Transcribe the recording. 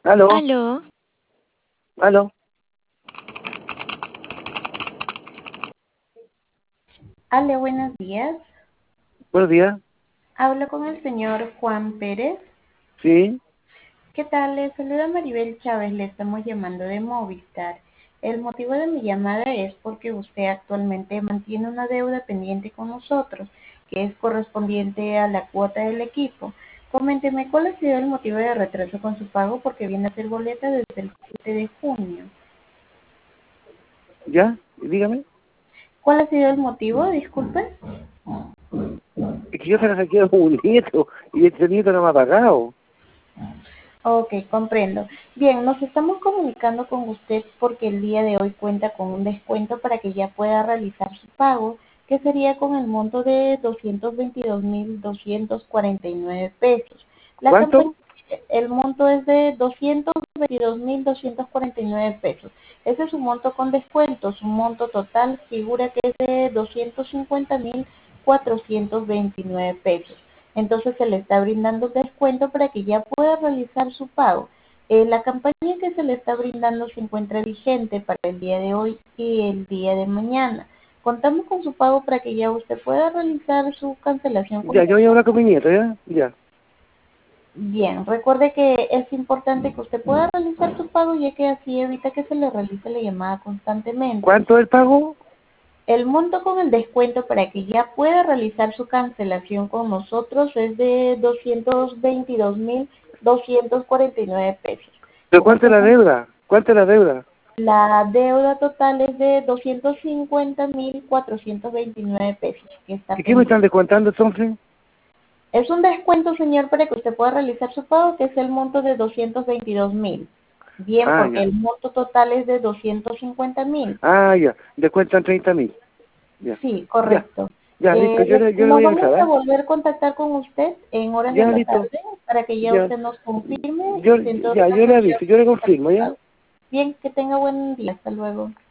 Aló, Aló, aló. Hola, buenos días. Buenos días. Hablo con el señor Juan Pérez. Sí, ¿Qué tal? Le saluda Maribel Chávez. Le estamos llamando de Movistar. El motivo de mi llamada es porque usted actualmente mantiene una deuda pendiente con nosotros, que es correspondiente a la cuota del equipo. Coménteme cuál ha sido el motivo de retraso con su pago, porque viene a ser boleta desde el 7 de junio. ya, dígame. ¿Cuál ha sido el motivo? Disculpe. Es que yo se la saqué a un nieto y ese nieto no me ha pagado. Ok, comprendo. Bien, nos estamos comunicando con usted porque el día de hoy cuenta con un descuento para que ya pueda realizar su pago, que sería con el monto de 222.249 pesos. La campaña, ¿Cuánto? el monto es de 222.249 pesos. Ese es su monto con descuento. Su monto total figura que es de 250.429 pesos. Entonces se le está brindando descuento para que ya pueda realizar su pago. La campaña que se le está brindando se encuentra vigente para el día de hoy y el día de mañana. Contamos con su pago para que ya usted pueda realizar su cancelación. Ya, yo voy a hablar con mi nieto, ¿ya? Ya. Bien, recuerde que es importante que usted pueda realizar su pago, ya que así evita que se le realice la llamada constantemente. ¿Cuánto es el pago? El monto con el descuento para que ya pueda realizar su cancelación con nosotros es de 222.249 pesos. ¿Pero Con cuánto es este la deuda? ¿Cuánto es la deuda? la deuda total es de 250.429 pesos que está ¿Y qué me están pendiente. descontando entonces? Es un descuento, señor, para que usted pueda realizar su pago, que es el monto de 222.000. Bien, Ah, porque ya. el monto total es de 250.000. Ah, ya. Descuentan 30.000. Ya. Sí, Ya. correcto. Ya, listo. Yo le Nos voy a vamos avisar, a ¿eh? volver a contactar con usted en horas de Ya, la listo. tarde para que ya Ya. usted nos confirme Yo, si en todo ya, yo caso le ya aviso, yo le está confirmo, ¿ya? realizado. Bien, que tenga buen día. Hasta luego.